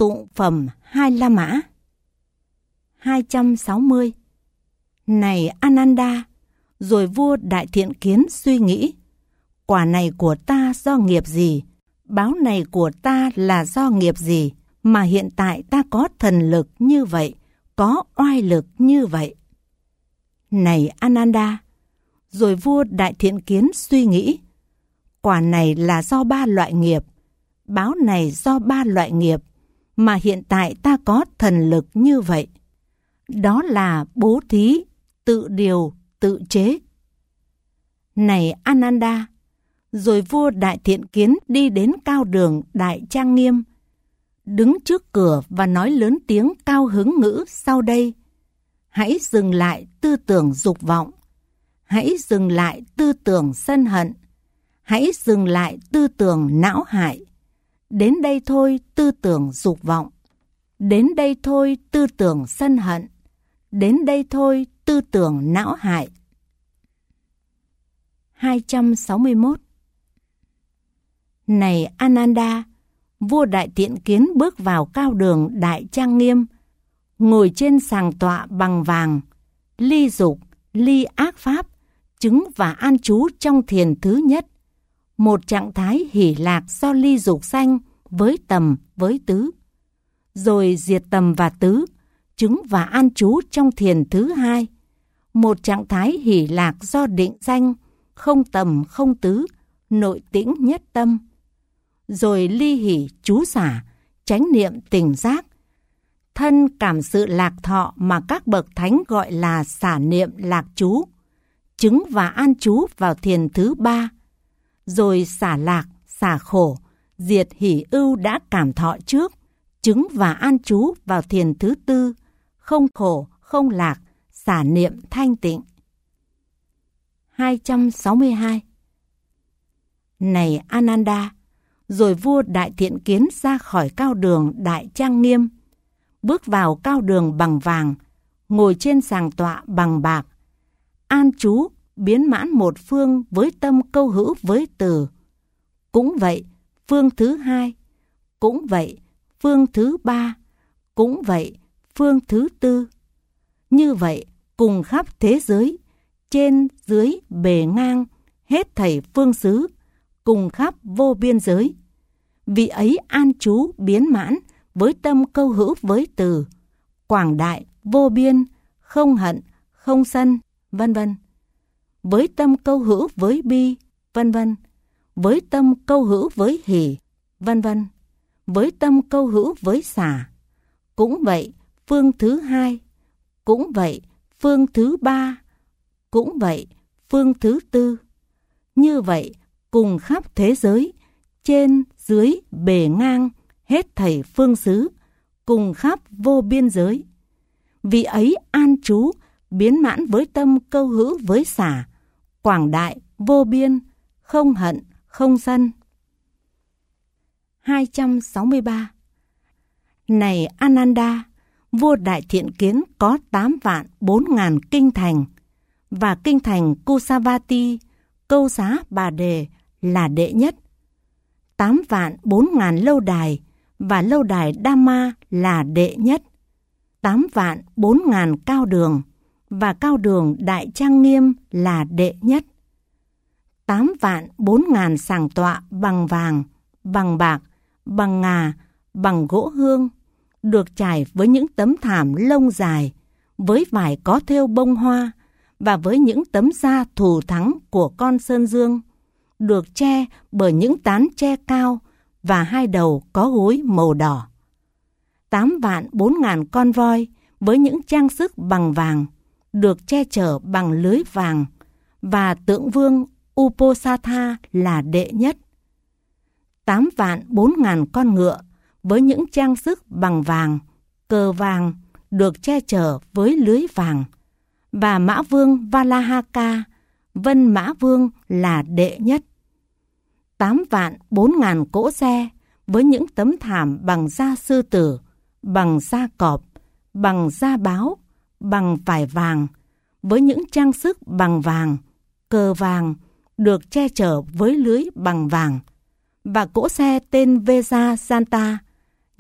Tụng phẩm Hai La Mã. 260. Này Ananda, rồi vua Đại Thiện Kiến suy nghĩ, quả này của ta do nghiệp gì, báo này của ta là do nghiệp gì, mà hiện tại ta có thần lực như vậy, có oai lực như vậy. Này Ananda, rồi vua Đại Thiện Kiến suy nghĩ, quả này là do 3 loại nghiệp, báo này do 3 loại nghiệp, mà hiện tại ta có thần lực như vậy. Đó là bố thí, tự điều, tự chế. Này Ananda, rồi vua Đại Thiện Kiến đi đến cao đường Đại Trang Nghiêm, đứng trước cửa và nói lớn tiếng cao hứng ngữ sau đây: hãy dừng lại tư tưởng dục vọng, hãy dừng lại tư tưởng sân hận, hãy dừng lại tư tưởng não hại. Đến đây thôi tư tưởng dục vọng, đến đây thôi tư tưởng sân hận, đến đây thôi tư tưởng não hại. 261. Này Ananda, vua Đại Thiện Kiến bước vào cao đường Đại Trang Nghiêm, ngồi trên sàng tọa bằng vàng, ly dục, ly ác pháp, chứng và an trú trong thiền thứ nhất, một trạng thái hỷ lạc do ly dục sanh với tầm với tứ, rồi diệt tầm và tứ, chứng và an trú trong thiền thứ hai, một trạng thái hỷ lạc do định sanh không tầm không tứ, nội tĩnh nhất tâm, rồi ly hỷ trú xả, chánh niệm tỉnh giác, thân cảm sự lạc thọ mà các bậc thánh gọi là xả niệm lạc trú, chứng và an trú vào thiền thứ ba, rồi xả lạc, xả khổ, diệt hỷ ưu đã cảm thọ trước, chứng và an trú vào thiền thứ tư, không khổ, không lạc, xả niệm thanh tịnh. 262. Này Ananda, rồi vua Đại Thiện Kiến ra khỏi cao đường Đại Trang Nghiêm, bước vào cao đường bằng vàng, ngồi trên sàng tọa bằng bạc, an trú biến mãn một phương với tâm câu hữu với từ. Cũng vậy, phương thứ hai, cũng vậy, phương thứ ba, cũng vậy, phương thứ tư. Như vậy, cùng khắp thế giới, trên, dưới, bề ngang, hết thảy phương xứ, cùng khắp vô biên giới. Vị ấy an trú biến mãn với tâm câu hữu với từ, quảng đại, vô biên, không hận, không sân, vân vân. Với tâm câu hữu với bi, vân vân. Với tâm câu hữu với hỷ, vân vân. Với tâm câu hữu với xả. Cũng vậy, phương thứ hai. Cũng vậy, phương thứ ba. Cũng vậy, phương thứ tư. Như vậy, cùng khắp thế giới, trên, dưới, bề ngang, hết thảy phương xứ, cùng khắp vô biên giới. Vị ấy an trú, biến mãn với tâm câu hữu với xả, quảng đại, vô biên, không hận, không sân. 263. Này Ananda, vua Đại Thiện Kiến có 8.400.000 kinh thành, và kinh thành Kusavati, Câu Xá Bà Đề là đệ nhất. 8.400.000 lâu đài, và lâu đài Dhamma là đệ nhất. 8.400.000 cao đường, và cao đường Đại Trang Nghiêm là đệ nhất. 8.400.000 sàng tọa bằng vàng, bằng bạc, bằng ngà, bằng gỗ hương, được trải với những tấm thảm lông dài, với vải có thêu bông hoa, và với những tấm da thù thắng của con sơn dương, được che bởi những tán tre cao và hai đầu có gối màu đỏ. 8.400.000 con voi với những trang sức bằng vàng, được che chở bằng lưới vàng, và tượng vương Uposatha là đệ nhất. 8.400.000 con ngựa với những trang sức bằng vàng, cờ vàng, được che chở với lưới vàng, và mã vương Valahaka, Vân Mã Vương là đệ nhất. 8.400.000 cỗ xe với những tấm thảm bằng da sư tử, bằng da cọp, bằng da báo, bằng vải vàng, với những trang sức bằng vàng, cờ vàng, được che chở với lưới bằng vàng, và cỗ xe tên Veja Santa,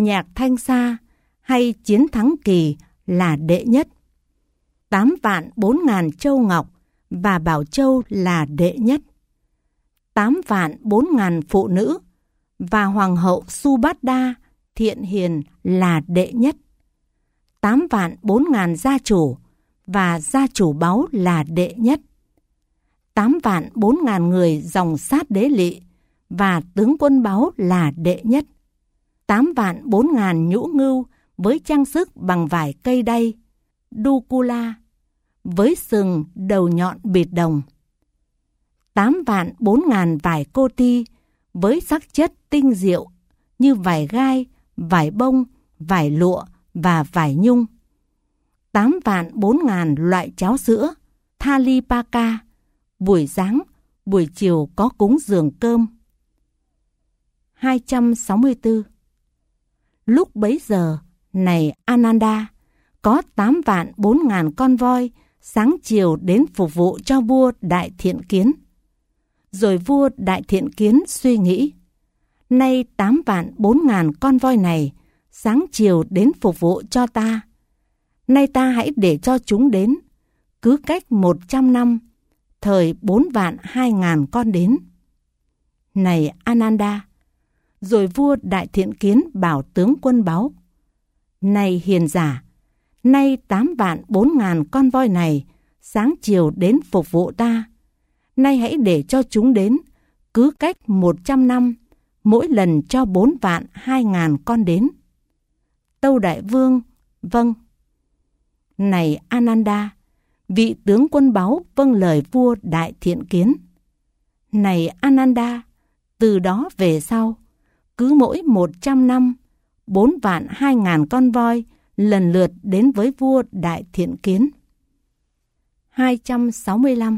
nhạc thanh sa hay chiến thắng kỳ là đệ nhất. 8.400.000 châu ngọc và bảo châu là đệ nhất. 8.400.000 phụ nữ và hoàng hậu Subhadra thiện hiền là đệ nhất. 8.400.000 gia chủ và gia chủ báu là đệ nhất. 8.400.000 người dòng sát đế lỵ và tướng quân báu là đệ nhất. 8.400.000 nhũ ngưu với trang sức bằng vải cây đay, Dukula, với sừng đầu nhọn bịt đồng. 8.400.000 vải cô ti với sắc chất tinh diệu như vải gai, vải bông, vải lụa và vải nhung. 8.400.000 loại cháo sữa, Thalipaka, buổi sáng, buổi chiều có cúng dường cơm. 264. Lúc bấy giờ, này Ananda, có 8.400.000 con voi sáng chiều đến phục vụ cho vua Đại Thiện Kiến. Rồi vua Đại Thiện Kiến suy nghĩ, nay 8.400.000 con voi này sáng chiều đến phục vụ cho ta. Nay ta hãy để cho chúng đến, cứ cách 100 năm, thời 4.200.000 con đến. Này Ananda, rồi vua Đại Thiện Kiến bảo tướng quân báu, này hiền giả, nay 8.400.000 con voi này sáng chiều đến phục vụ ta. Nay hãy để cho chúng đến, cứ cách 100 năm, mỗi lần cho 4.200.000 con đến. Tâu Đại Vương, vâng. Này Ananda, vị tướng quân báu vâng lời vua Đại Thiện Kiến. Này Ananda, từ đó về sau, cứ mỗi 100 năm, 4.200.000 con voi lần lượt đến với vua Đại Thiện Kiến. 265.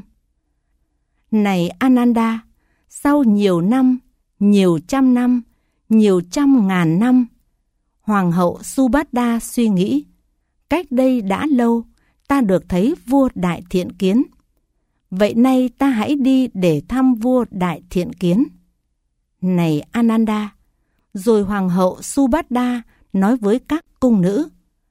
Này Ananda, sau nhiều năm, nhiều trăm năm, nhiều trăm ngàn năm, hoàng hậu Subhadra suy nghĩ, cách đây đã lâu, ta được thấy vua Đại Thiện Kiến. Vậy nay ta hãy đi để thăm vua Đại Thiện Kiến. Này Ananda, rồi hoàng hậu Subhadra nói với các cung nữ,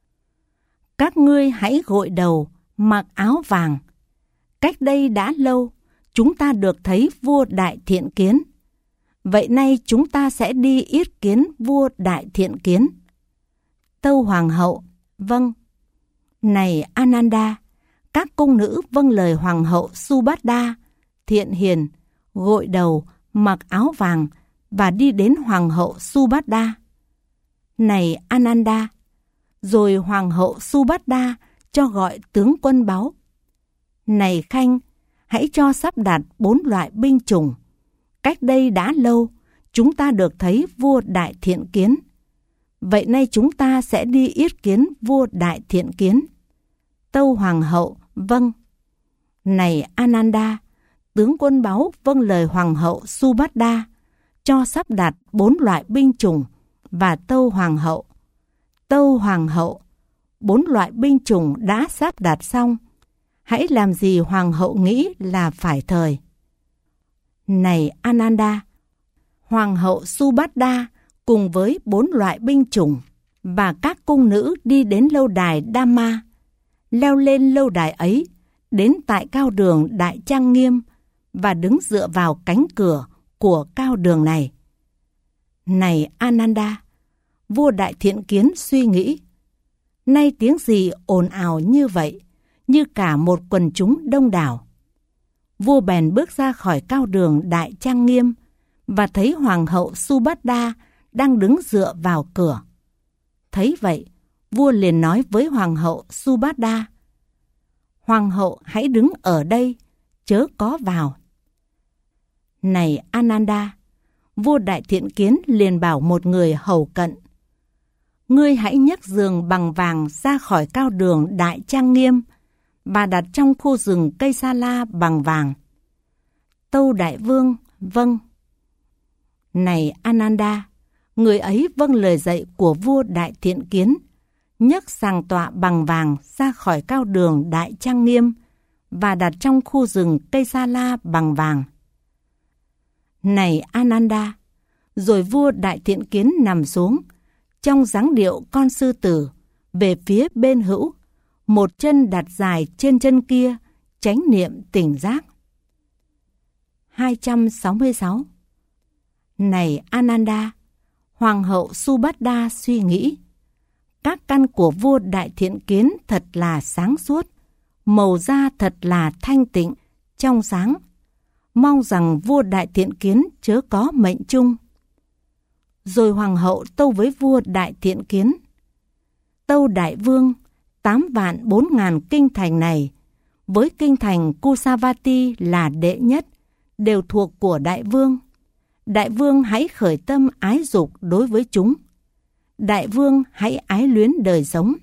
các ngươi hãy gội đầu, mặc áo vàng. Cách đây đã lâu, chúng ta được thấy vua Đại Thiện Kiến. Vậy nay chúng ta sẽ đi yết kiến vua Đại Thiện Kiến. Tâu hoàng hậu, vâng. Này Ananda, các cung nữ vâng lời hoàng hậu Subhadra, thiện hiền, gội đầu, mặc áo vàng và đi đến hoàng hậu Subhadra. Này Ananda, rồi hoàng hậu Subhadra cho gọi tướng quân báu. Này Khanh, hãy cho sắp đặt 4 loại binh chủng. Cách đây đã lâu, chúng ta được thấy vua Đại Thiện Kiến. Vậy nay chúng ta sẽ đi yết kiến vua Đại Thiện Kiến. Tâu hoàng hậu, vâng. Này Ananda, tướng quân báu vâng lời hoàng hậu Subhadra, cho sắp đặt 4 loại binh chủng và tâu hoàng hậu. Tâu hoàng hậu, 4 loại binh chủng đã sắp đặt xong. Hãy làm gì hoàng hậu nghĩ là phải thời. Này Ananda, hoàng hậu Subhadra cùng với 4 loại binh chủng và các cung nữ đi đến lâu đài Dhamma, leo lên lâu đài ấy, đến tại cao đường Đại Trang Nghiêm và đứng dựa vào cánh cửa của cao đường này. Này Ananda, vua Đại Thiện Kiến suy nghĩ, nay tiếng gì ồn ào như vậy, như cả một quần chúng đông đảo. Vua bèn bước ra khỏi cao đường Đại Trang Nghiêm và thấy hoàng hậu Subhadra đang đứng dựa vào cửa. Thấy vậy, vua liền nói với hoàng hậu Subhadra, hoàng hậu hãy đứng ở đây, chớ có vào. Này Ananda, vua Đại Thiện Kiến liền bảo một người hầu cận, ngươi hãy nhấc giường bằng vàng ra khỏi cao đường Đại Trang Nghiêm và đặt trong khu rừng cây sa la bằng vàng. Tâu Đại Vương, vâng. Này Ananda, người ấy vâng lời dạy của vua Đại Thiện Kiến, nhấc sàng tọa bằng vàng ra khỏi cao đường Đại Trang Nghiêm và đặt trong khu rừng cây sa la bằng vàng. Này Ananda, rồi vua Đại Thiện Kiến nằm xuống, trong dáng điệu con sư tử, về phía bên hữu, một chân đặt dài trên chân kia, chánh niệm tỉnh giác. 266. Này Ananda, Hoàng hậu Subhadra suy nghĩ, các căn của vua Đại Thiện Kiến thật là sáng suốt, màu da thật là thanh tịnh, trong sáng. Mong rằng vua Đại Thiện Kiến chớ có mệnh chung. Rồi hoàng hậu tâu với vua Đại Thiện Kiến, tâu đại vương, 8.400.000 kinh thành này, với kinh thành Kusavati là đệ nhất, đều thuộc của đại vương. Đại vương hãy khởi tâm ái dục đối với chúng. Đại vương hãy ái luyến đời sống.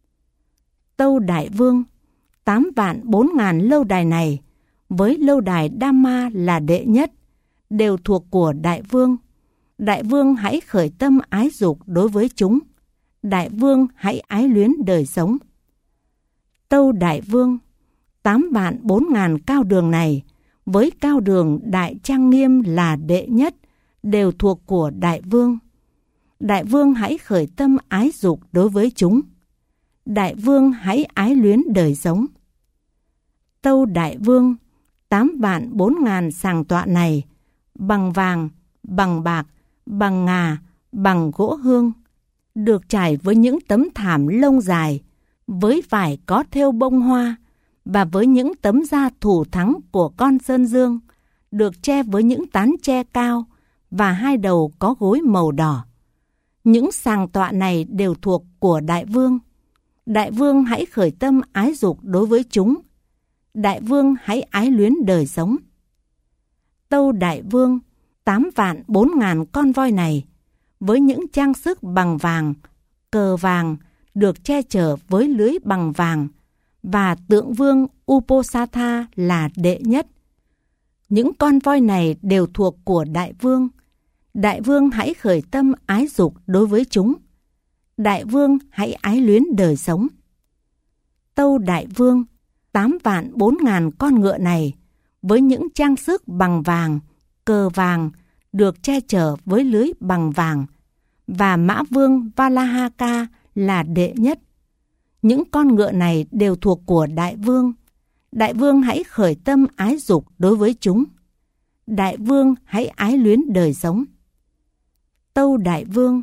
Tâu đại vương, 8.400.000 lâu đài này, với lâu đài Dhamma là đệ nhất, đều thuộc của đại vương. Đại vương hãy khởi tâm ái dục đối với chúng. Đại vương hãy ái luyến đời sống. Tâu đại vương, 8.400.000 cao đường này, với cao đường Đại Trang Nghiêm là đệ nhất, đều thuộc của đại vương. Đại vương hãy khởi tâm ái dục đối với chúng. Đại vương hãy ái luyến đời sống. Tâu đại vương, 8.400.000 sàng tọa này, bằng vàng, bằng bạc, bằng ngà, bằng gỗ hương, được trải với những tấm thảm lông dài, với vải có thêu bông hoa, và với những tấm da thủ thắng của con sơn dương, được che với những tán tre cao, và hai đầu có gối màu đỏ. Những sàng tọa này đều thuộc của đại vương. Đại vương hãy khởi tâm ái dục đối với chúng. Đại vương hãy ái luyến đời sống. Tâu đại vương, 8.400.000 con voi này, với những trang sức bằng vàng, cờ vàng, được che chở với lưới bằng vàng, và tượng vương Uposatha là đệ nhất. Những con voi này đều thuộc của đại vương. Đại vương hãy khởi tâm ái dục đối với chúng. Đại vương hãy ái luyến đời sống. Tâu đại vương, 8.400.000 con ngựa này, với những trang sức bằng vàng, cờ vàng, được che chở với lưới bằng vàng, và mã vương Valahaka là đệ nhất. Những con ngựa này đều thuộc của đại vương. Đại vương hãy khởi tâm ái dục đối với chúng. Đại vương hãy ái luyến đời sống. Tâu đại vương,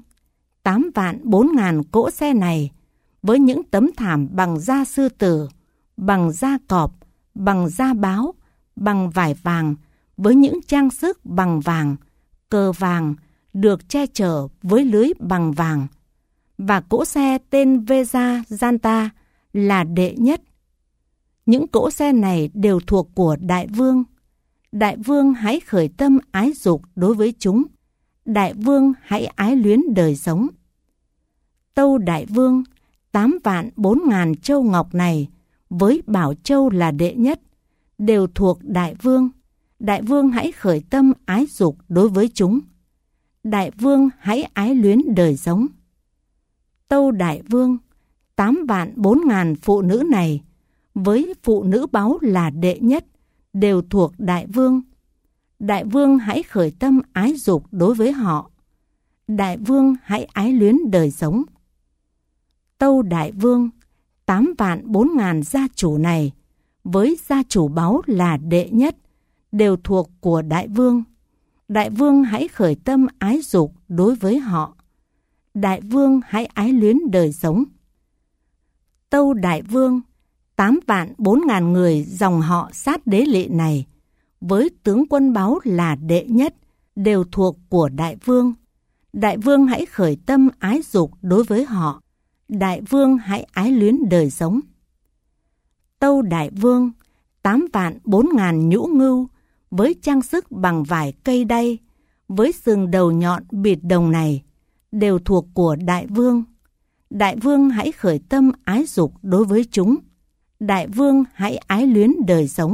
8.400.000 cỗ xe này, với những tấm thảm bằng da sư tử, bằng da cọp, bằng da báo, bằng vải vàng, với những trang sức bằng vàng, cờ vàng, được che chở với lưới bằng vàng, và cỗ xe tên Vejayanta là đệ nhất. Những cỗ xe này đều thuộc của đại vương. Đại vương hãy khởi tâm ái dục đối với chúng. Đại vương hãy ái luyến đời sống. Tâu đại vương, 8.400.000 châu ngọc này, với bảo châu là đệ nhất, đều thuộc đại vương. Đại vương hãy khởi tâm ái dục đối với chúng. Đại vương hãy ái luyến đời sống. Tâu đại vương, 8.400.000 phụ nữ này, với phụ nữ báu là đệ nhất, đều thuộc đại vương. Đại vương hãy khởi tâm ái dục đối với họ. Đại vương hãy ái luyến đời sống. Tâu đại vương, 8.400.000 gia chủ này, với gia chủ báu là đệ nhất, đều thuộc của đại vương. Đại vương hãy khởi tâm ái dục đối với họ. Đại vương hãy ái luyến đời sống. Tâu đại vương, 8.400.000 người dòng họ Sát Đế Lị này, với tướng quân báu là đệ nhất, đều thuộc của đại vương. Đại vương hãy khởi tâm ái dục đối với họ. Đại vương hãy ái luyến đời sống. Tâu đại vương, 8.400.000 nhũ ngưu, với trang sức bằng vải cây đay, với sừng đầu nhọn bịt đồng này, đều thuộc của đại vương. Đại vương hãy khởi tâm ái dục đối với chúng. Đại vương hãy ái luyến đời sống.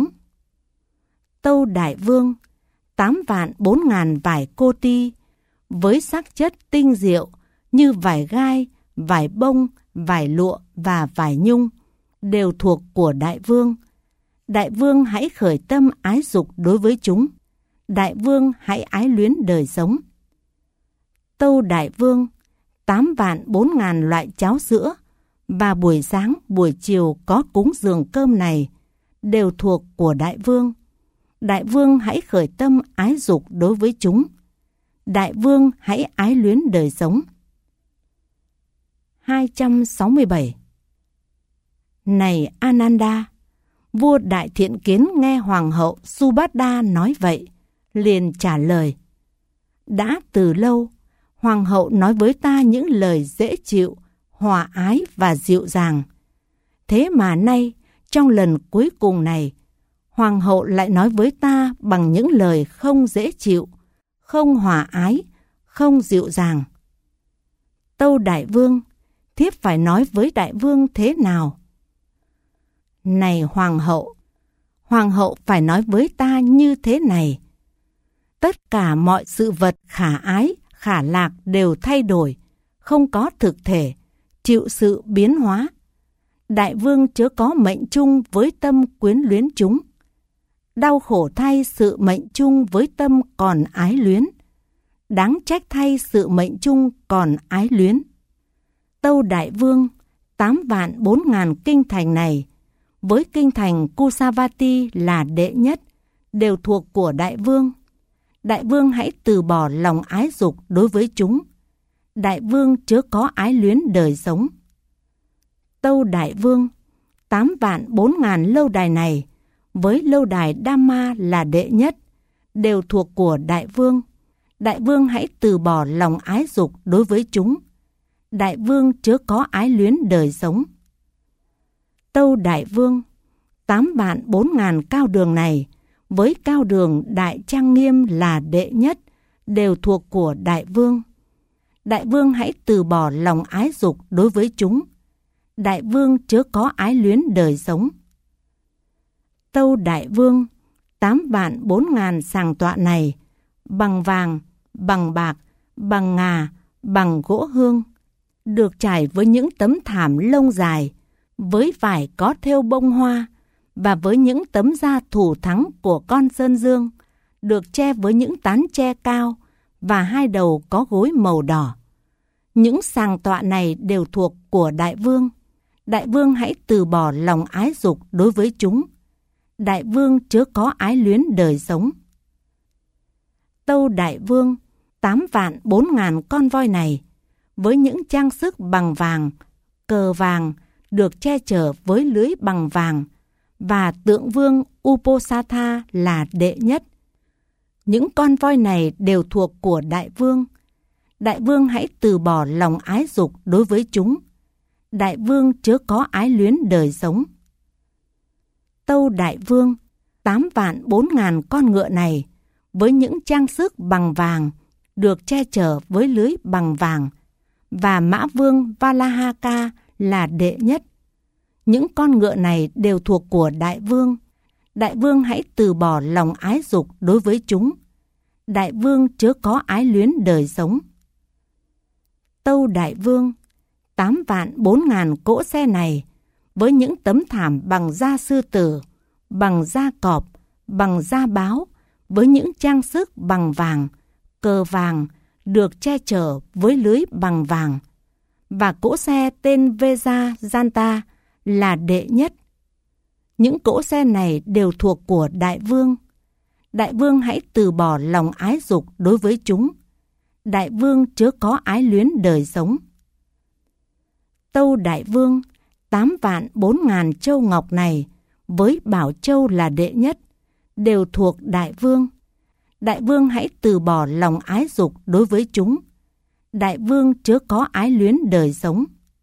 Tâu đại vương, 8.400.000 vải cô ti, với sắc chất tinh diệu như vải gai, vải bông, vải lụa và vải nhung, đều thuộc của đại vương. Đại vương hãy khởi tâm ái dục đối với chúng. Đại vương hãy ái luyến đời sống. Tâu đại vương, 8.400.000 loại cháo sữa, và buổi sáng, buổi chiều có cúng dường cơm này đều thuộc của đại vương. Đại vương hãy khởi tâm ái dục đối với chúng. Đại vương hãy ái luyến đời sống. 267. Này Ananda, vua Đại Thiện Kiến nghe hoàng hậu Subhadra nói vậy, liền trả lời: đã từ lâu, hoàng hậu nói với ta những lời dễ chịu, hòa ái và dịu dàng. Thế mà nay, trong lần cuối cùng này, hoàng hậu lại nói với ta bằng những lời không dễ chịu, không hòa ái, không dịu dàng. Tâu đại vương, thiếp phải nói với đại vương thế nào? Này hoàng hậu phải nói với ta như thế này: tất cả mọi sự vật khả ái, khả lạc đều thay đổi, không có thực thể, chịu sự biến hóa. Đại vương chớ có mệnh chung với tâm quyến luyến chúng. Đau khổ thay sự mệnh chung với tâm còn ái luyến. Đáng trách thay sự mệnh chung còn ái luyến. Tâu đại vương, 8.400.000 kinh thành này, với kinh thành Kusavati là đệ nhất, đều thuộc của đại vương. Đại vương hãy từ bỏ lòng ái dục đối với chúng. Đại vương chớ có ái luyến đời sống. Tâu đại vương, 8.400.000 lâu đài này, với lâu đài Dhamma là đệ nhất, đều thuộc của đại vương. Đại vương hãy từ bỏ lòng ái dục đối với chúng. Đại vương chớ có ái luyến đời sống. Tâu đại vương, 8.400.000 cao đường này, với cao đường Đại Trang Nghiêm là đệ nhất, đều thuộc của đại vương. Đại vương hãy từ bỏ lòng ái dục đối với chúng. Đại vương chớ có ái luyến đời sống. Tâu đại vương, 8.400.000 sàng tọa này, bằng vàng, bằng bạc, bằng ngà, bằng gỗ hương, được trải với những tấm thảm lông dài, với vải có thêu bông hoa, và với những tấm da thủ thắng của con sơn dương, được che với những tán tre cao, và hai đầu có gối màu đỏ. Những sàng tọa này đều thuộc của đại vương. Đại vương hãy từ bỏ lòng ái dục đối với chúng. Đại vương chớ có ái luyến đời sống. Tâu đại vương, 8.400.000 con voi này, với những trang sức bằng vàng, cờ vàng, được che chở với lưới bằng vàng, và tượng vương Uposatha là đệ nhất. Những con voi này đều thuộc của đại vương. Đại vương hãy từ bỏ lòng ái dục đối với chúng. Đại vương chớ có ái luyến đời sống. Tâu đại vương, 8.400.000 con ngựa này, với những trang sức bằng vàng, được che chở với lưới bằng vàng, và mã vương Valahaka là đệ nhất. Những con ngựa này đều thuộc của đại vương. Đại vương hãy từ bỏ lòng ái dục đối với chúng. Đại vương chớ có ái luyến đời sống. Tâu đại vương, 8.400.000 cỗ xe này, với những tấm thảm bằng da sư tử, bằng da cọp, bằng da báo, với những trang sức bằng vàng, cờ vàng, được che chở với lưới bằng vàng, và cỗ xe tên Veja Janta là đệ nhất. Những cỗ xe này đều thuộc của đại vương. Đại vương hãy từ bỏ lòng ái dục đối với chúng. Đại vương chớ có ái luyến đời sống. Tâu đại vương, 8.400.000 châu ngọc này, với bảo châu là đệ nhất, đều thuộc đại vương. Đại vương hãy từ bỏ lòng ái dục đối với chúng. Đại vương chớ có ái luyến đời sống.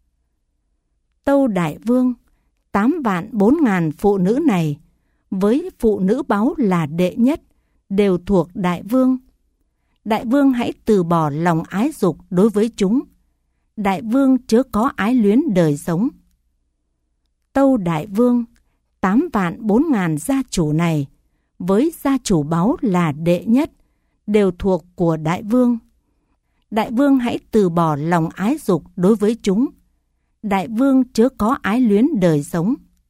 Tâu đại vương, 8.400.000 phụ nữ này, với phụ nữ báu là đệ nhất, đều thuộc đại vương. Đại vương hãy từ bỏ lòng ái dục đối với chúng. Đại vương chớ có ái luyến đời sống. Tâu đại vương, 8.400.000 gia chủ này, với gia chủ báu là đệ nhất, đều thuộc của đại vương. Đại vương hãy từ bỏ lòng ái dục đối với chúng. Đại vương chớ có ái luyến đời sống.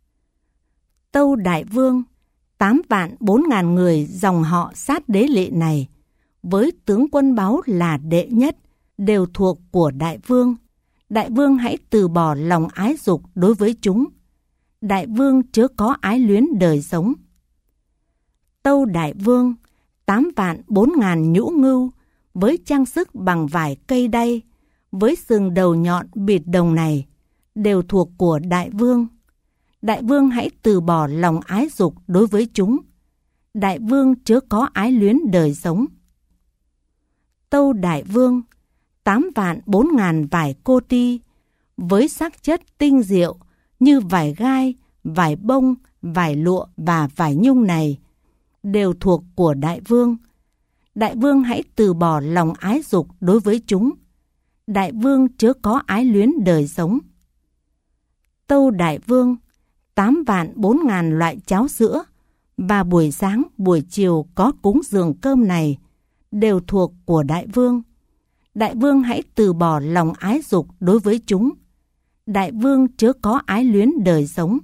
Tâu đại vương, 8.400.000 người dòng họ Sát Đế Lệ này, với tướng quân báu là đệ nhất, đều thuộc của đại vương. Đại vương hãy từ bỏ lòng ái dục đối với chúng. Đại vương chớ có ái luyến đời sống. Tâu đại vương, 8.004.000 nhũ ngưu, với trang sức bằng vải cây đay, với sừng đầu nhọn bịt đồng này, đều thuộc của đại vương. Đại vương hãy từ bỏ lòng ái dục đối với chúng. Đại vương chớ có ái luyến đời sống. Tâu đại vương, 8.004.000 vải cô ti, với sắc chất tinh diệu như vải gai, vải bông, vải lụa và vải nhung này, đều thuộc của đại vương. Đại vương hãy từ bỏ lòng ái dục đối với chúng. Đại vương chớ có ái luyến đời sống. Tâu đại vương, 8.004.000 loại cháo sữa, và buổi sáng buổi chiều có cúng dường cơm này, đều thuộc của đại vương. Đại vương hãy từ bỏ lòng ái dục đối với chúng. Đại vương chớ có ái luyến đời sống.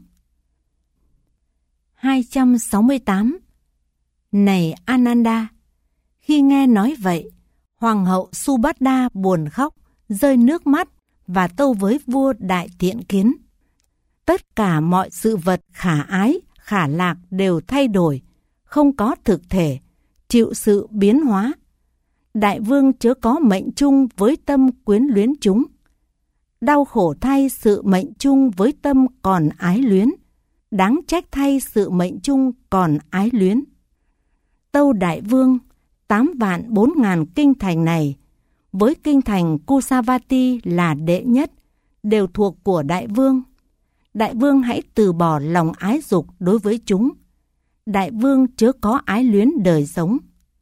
268. Này Ananda, khi nghe nói vậy, Hoàng hậu Subhadra buồn khóc, rơi nước mắt và tâu với vua Đại Thiện Kiến. Tất cả mọi sự vật khả ái, khả lạc đều thay đổi, không có thực thể, chịu sự biến hóa. Đại vương chớ có mệnh chung với tâm quyến luyến chúng. Đau khổ thay sự mệnh chung với tâm còn ái luyến. Đáng trách thay sự mệnh chung còn ái luyến. Tâu đại vương, 8.004.000 kinh thành này, với kinh thành Kusavati là đệ nhất, đều thuộc của đại vương. Đại vương hãy từ bỏ lòng ái dục đối với chúng. Đại vương chớ có ái luyến đời sống.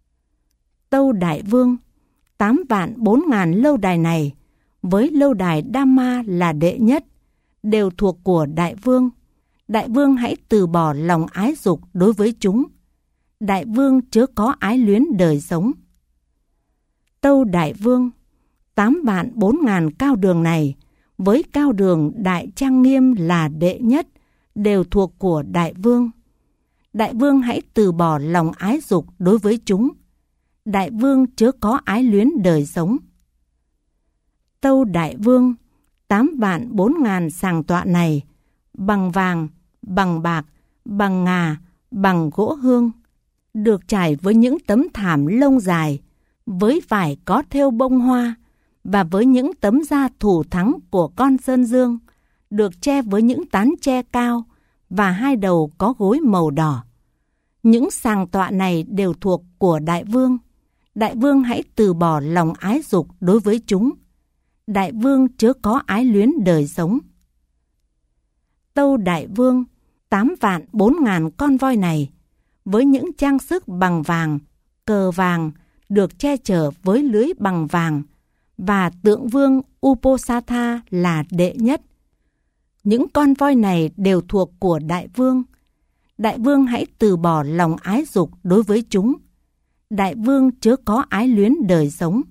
Tâu đại vương, 8.004.000 lâu đài này, với lâu đài Dhamma là đệ nhất, đều thuộc của đại vương. Đại vương hãy từ bỏ lòng ái dục đối với chúng. Đại vương chớ có ái luyến đời sống. Tâu đại vương, 8.004.000 cao đường này, với cao đường Đại Trang Nghiêm là đệ nhất, đều thuộc của đại vương. Đại vương hãy từ bỏ lòng ái dục đối với chúng. Đại vương chớ có ái luyến đời sống. Tâu đại vương, 8.004.000 sàng tọa này, bằng vàng, bằng bạc, bằng ngà, bằng gỗ hương, được trải với những tấm thảm lông dài, với vải có thêu bông hoa, và với những tấm da thủ thắng của con sơn dương, được che với những tán tre cao, và hai đầu có gối màu đỏ. Những sàng tọa này đều thuộc của đại vương. Đại vương hãy từ bỏ lòng ái dục đối với chúng. Đại vương chớ có ái luyến đời sống. Tâu đại vương, 8.004.000 con voi này, với những trang sức bằng vàng, cờ vàng, được che chở với lưới bằng vàng, và tượng vương Uposatha là đệ nhất. Những con voi này đều thuộc của đại vương. Đại vương hãy từ bỏ lòng ái dục đối với chúng. Đại vương chớ có ái luyến đời sống.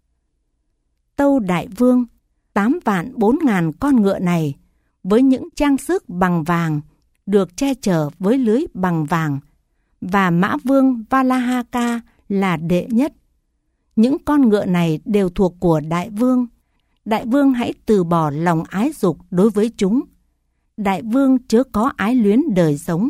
Tâu đại vương, 8.004.000 con ngựa này, với những trang sức bằng vàng, được che chở với lưới bằng vàng, và mã vương Valahaka là đệ nhất. Những con ngựa này đều thuộc của đại vương. Đại vương hãy từ bỏ lòng ái dục đối với chúng. Đại vương chớ có ái luyến đời sống.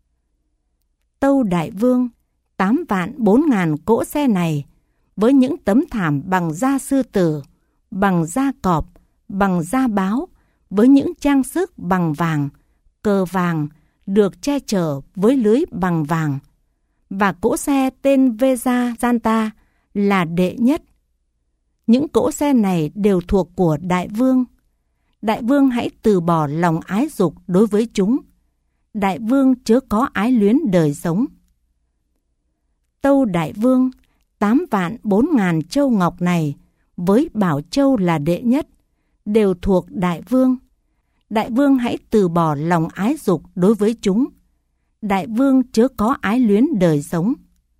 Tâu đại vương, 8.004.000 cỗ xe này, với những tấm thảm bằng da sư tử, bằng da cọp, bằng da báo, với những trang sức bằng vàng, cờ vàng, được che chở với lưới bằng vàng, và cỗ xe tên Vejayanta là đệ nhất. Những cỗ xe này đều thuộc của đại vương. Đại vương hãy từ bỏ lòng ái dục đối với chúng. Đại vương chớ có ái luyến đời sống. Tâu đại vương, 8.004.000 châu ngọc này, với bảo châu là đệ nhất, đều thuộc đại vương. Đại vương hãy từ bỏ lòng ái dục đối với chúng. Đại vương chớ có ái luyến đời sống.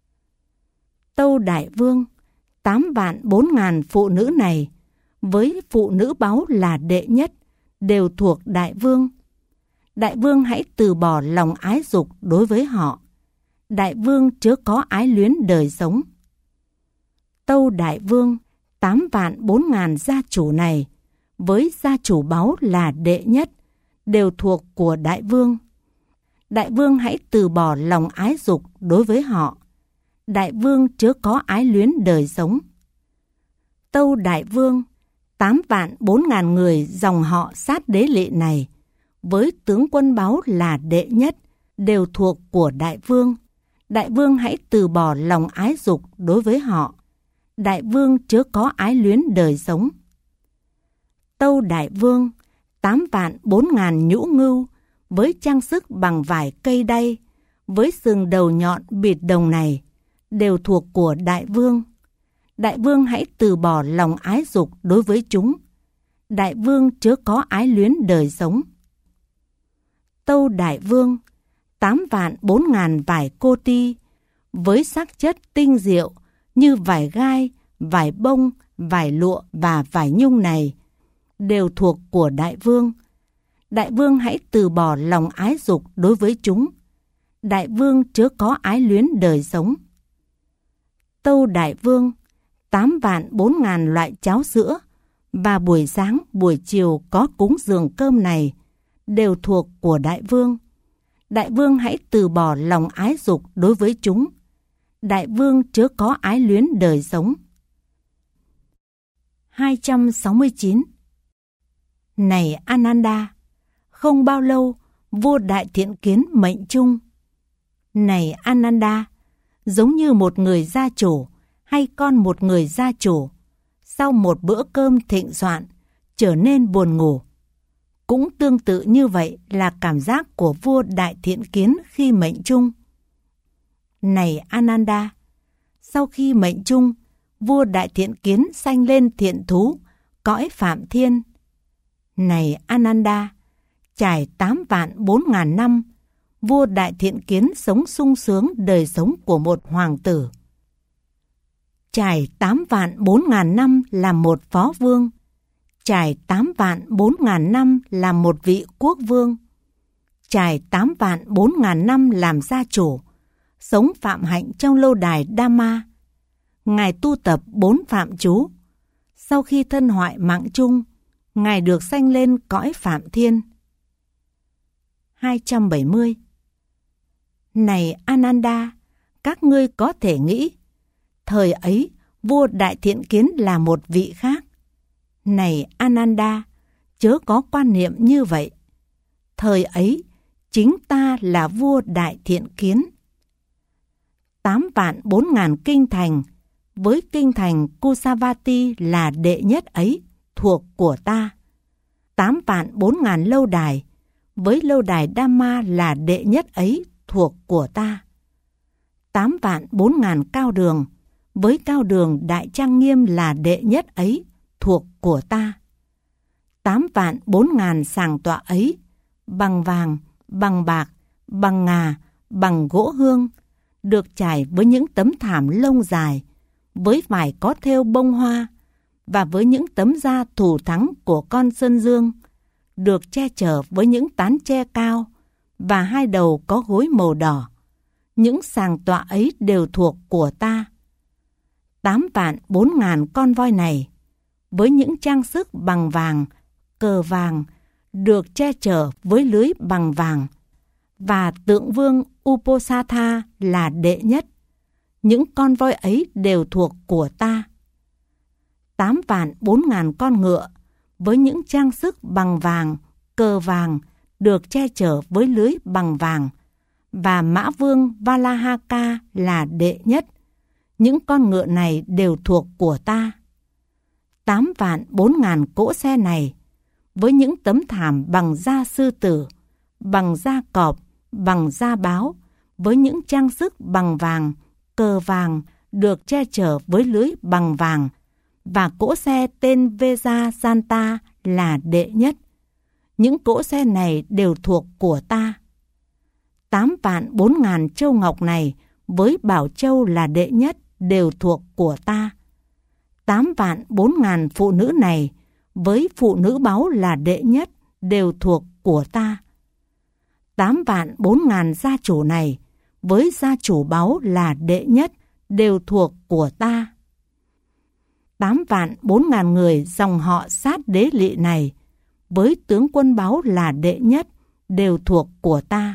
Tâu đại vương, 8.004.000 phụ nữ này, với phụ nữ báu là đệ nhất, đều thuộc đại vương. Đại vương hãy từ bỏ lòng ái dục đối với họ. Đại vương chớ có ái luyến đời sống. Tâu đại vương, 8.400.000 gia chủ này, với gia chủ báu là đệ nhất, đều thuộc của đại vương. Đại vương hãy từ bỏ lòng ái dục đối với họ. Đại vương chớ có ái luyến đời sống. Tâu đại vương, 8.400.000 người dòng họ Sát Đế Lỵ này, với tướng quân báu là đệ nhất, đều thuộc của đại vương. Đại vương hãy từ bỏ lòng ái dục đối với họ. Đại vương chớ có ái luyến đời sống. Tâu đại vương, 8.400.000 nhũ ngưu, với trang sức bằng vải cây đay, với sừng đầu nhọn bịt đồng này, đều thuộc của đại vương. Đại vương hãy từ bỏ lòng ái dục đối với chúng. Đại vương chớ có ái luyến đời sống. Tâu đại vương, 8.400.000 vải cô ti, với sắc chất tinh diệu như vải gai, vải bông, vải lụa và vải nhung này, đều thuộc của đại vương. Đại vương hãy từ bỏ lòng ái dục đối với chúng. Đại vương chớ có ái luyến đời sống. Tâu đại vương, 8.400.000 loại cháo sữa, và buổi sáng buổi chiều có cúng dường cơm này, đều thuộc của đại vương. Đại vương hãy từ bỏ lòng ái dục đối với chúng. Đại vương chớ có ái luyến đời sống. 269. Này Ananda, không bao lâu vua Đại Thiện Kiến mệnh chung. Này Ananda, giống như một người gia chủ hay con một người gia chủ, sau một bữa cơm thịnh soạn trở nên buồn ngủ. Cũng tương tự như vậy là cảm giác của vua Đại Thiện Kiến khi mệnh chung. Này Ananda, sau khi mệnh chung, vua Đại Thiện Kiến sanh lên thiện thú, cõi Phạm Thiên. Này Ananda, trải 8.400.000 năm, vua Đại Thiện Kiến sống sung sướng đời sống của một hoàng tử. Trải 8.400.000 năm làm một phó vương, trải 8.400.000 năm làm một vị quốc vương, trải 8.400.000 năm làm gia chủ, sống phạm hạnh trong lâu đài Dhamma. Ngài tu tập 4 phạm chú. Sau khi thân hoại mạng chung, Ngài được sanh lên cõi Phạm Thiên. 270. Này Ananda, các ngươi có thể nghĩ, thời ấy vua Đại Thiện Kiến là một vị khác. Này Ananda, chớ có quan niệm như vậy. Thời ấy, chính ta là vua Đại Thiện Kiến. 8.400.000 kinh thành, với kinh thành Kusavati là đệ nhất ấy, thuộc của ta. 8.400.000 lâu đài, với lâu đài Dhamma là đệ nhất ấy, thuộc của ta. 8.400.000 cao đường, với cao đường Đại Trang Nghiêm là đệ nhất ấy, thuộc của ta. 8.400.000 sàng tọa ấy, bằng vàng, bằng bạc, bằng ngà, bằng gỗ hương, được trải với những tấm thảm lông dài, với vải có thêu bông hoa, và với những tấm da thủ thắng của con sơn dương, được che chở với những tán tre cao, và 2 đầu có gối màu đỏ. Những sàng tọa ấy đều thuộc của ta. 8.400.000 con voi này, với những trang sức bằng vàng, cờ vàng, được che chở với lưới bằng vàng, và tượng vương Uposatha là đệ nhất. Những con voi ấy đều thuộc của ta. 8.400.000 con ngựa, với những trang sức bằng vàng, cờ vàng, được che chở với lưới bằng vàng, và mã vương Valahaka là đệ nhất. Những con ngựa này đều thuộc của ta. 8.400.000 cỗ xe này, với những tấm thảm bằng da sư tử, bằng da cọp, bằng da báo, với những trang sức bằng vàng, cờ vàng, được che chở với lưới bằng vàng, và cỗ xe tên Veja Santa là đệ nhất. Những cỗ xe này đều thuộc của ta. 8.400.000 châu ngọc này, với bảo châu là đệ nhất, đều thuộc của ta. 8.400.000 phụ nữ này, với phụ nữ báu là đệ nhất, đều thuộc của ta. 8.400.000 gia chủ này, với gia chủ báu là đệ nhất, đều thuộc của ta. 8.400.000 người dòng họ Sát Đế Lỵ này, với tướng quân báu là đệ nhất, đều thuộc của ta.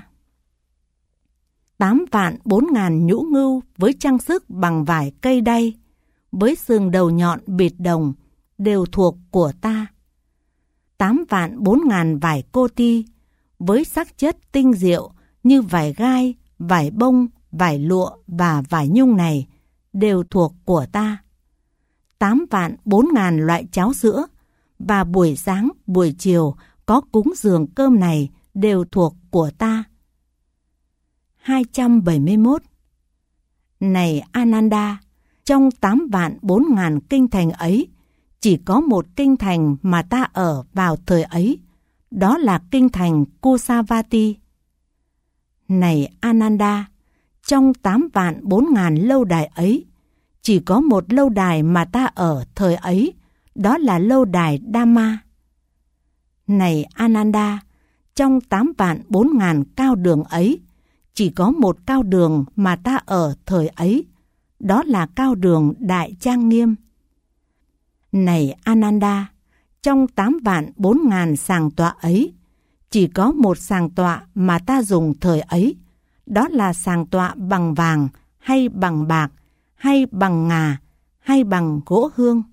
8.400.000 nhũ ngưu với trang sức bằng vải cây đay, với sừng đầu nhọn bịt đồng, đều thuộc của ta. 8.400.000 vải cô ti, với sắc chất tinh diệu như vải gai, vải bông, vải lụa và vải nhung này, đều thuộc của ta. 8.400.000 loại cháo sữa, và buổi sáng, buổi chiều có cúng dường cơm này, đều thuộc của ta. 271. Này Ananda, trong 8.400.000 kinh thành ấy, chỉ có một kinh thành mà ta ở vào thời ấy, đó là kinh thành Kusavati. Này Ananda, trong 8.400.000 lâu đài ấy, chỉ có một lâu đài mà ta ở thời ấy, đó là lâu đài Dhamma. Này Ananda, trong 8.400.000 cao đường ấy, chỉ có một cao đường mà ta ở thời ấy, đó là cao đường Đại Trang Nghiêm. Này Ananda, trong 8.400.000 sàng tọa ấy, chỉ có một sàng tọa mà ta dùng thời ấy, đó là sàng tọa bằng vàng hay bằng bạc, hay bằng ngà, hay bằng gỗ hương.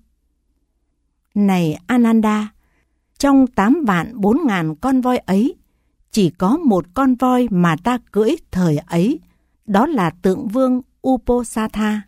Này Ananda, trong 8.400.000 con voi ấy, chỉ có một con voi mà ta cưỡi thời ấy, đó là tượng vương Uposatha.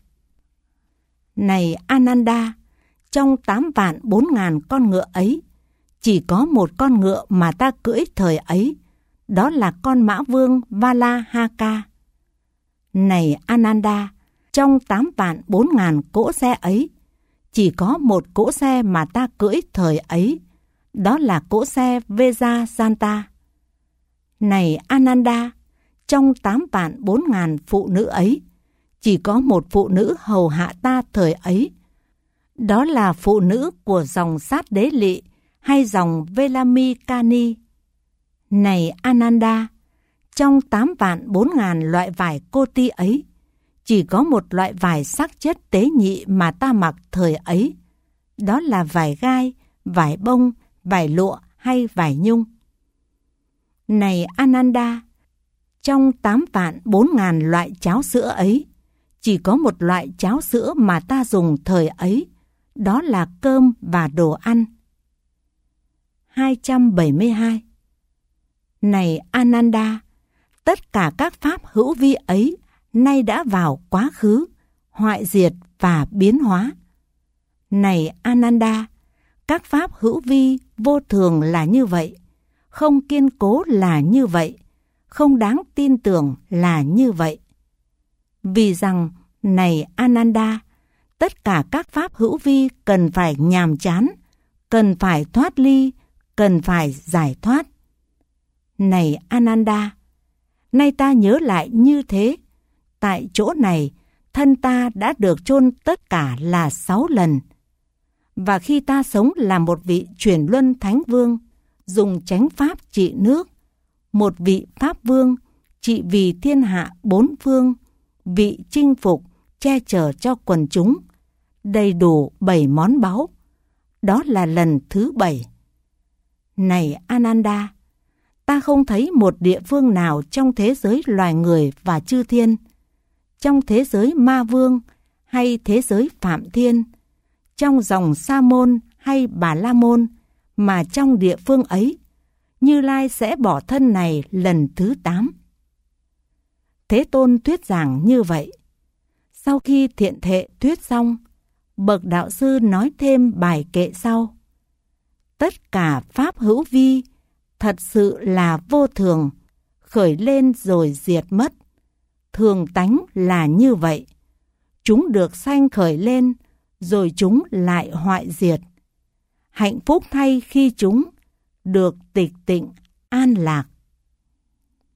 Này Ananda, trong 8.400.000 con ngựa ấy, chỉ có một con ngựa mà ta cưỡi thời ấy, đó là con mã vương Valahaka. Này Ananda, trong 8.400.000 cỗ xe ấy, chỉ có một cỗ xe mà ta cưỡi thời ấy, đó là cỗ xe Vejayanta. Này Ananda, trong 8.400.000 phụ nữ ấy, chỉ có một phụ nữ hầu hạ ta thời ấy, đó là phụ nữ của dòng Sát Đế Lỵ hay dòng Velamikani. Này Ananda, trong 8.400.000 loại vải cô ti ấy, chỉ có một loại vải sắc chất tế nhị mà ta mặc thời ấy, đó là vải gai, vải bông, vải lụa hay vải nhung. Này Ananda, trong 8.400.000 loại cháo sữa ấy, chỉ có một loại cháo sữa mà ta dùng thời ấy, đó là cơm và đồ ăn. 272. Này Ananda, tất cả các pháp hữu vi ấy nay đã vào quá khứ, hoại diệt và biến hóa. Này Ananda, các pháp hữu vi vô thường là như vậy, không kiên cố là như vậy, không đáng tin tưởng là như vậy. Vì rằng, này Ananda, tất cả các pháp hữu vi cần phải nhàm chán, cần phải thoát ly, cần phải giải thoát. Này Ananda, nay ta nhớ lại như thế, tại chỗ này, thân ta đã được chôn tất cả là 6 lần. Và khi ta sống là một vị chuyển luân thánh vương, dùng chánh pháp trị nước, một vị pháp vương trị vì thiên hạ 4 phương, vị chinh phục, che chở cho quần chúng, đầy đủ 7 món báu. Đó là lần thứ 7. Này Ananda, ta không thấy một địa phương nào trong thế giới loài người và chư thiên, trong thế giới ma vương hay thế giới phạm thiên, trong dòng Sa môn hay Bà La môn, mà trong địa phương ấy, Như Lai sẽ bỏ thân này lần thứ 8. Thế Tôn thuyết giảng như vậy. Sau khi thiện thệ thuyết xong, bậc đạo sư nói thêm bài kệ sau. Tất cả pháp hữu vi thật sự là vô thường, khởi lên rồi diệt mất. Thường tánh là như vậy. Chúng được sanh khởi lên, rồi chúng lại hoại diệt. Hạnh phúc thay khi chúng được tịch tịnh, an lạc.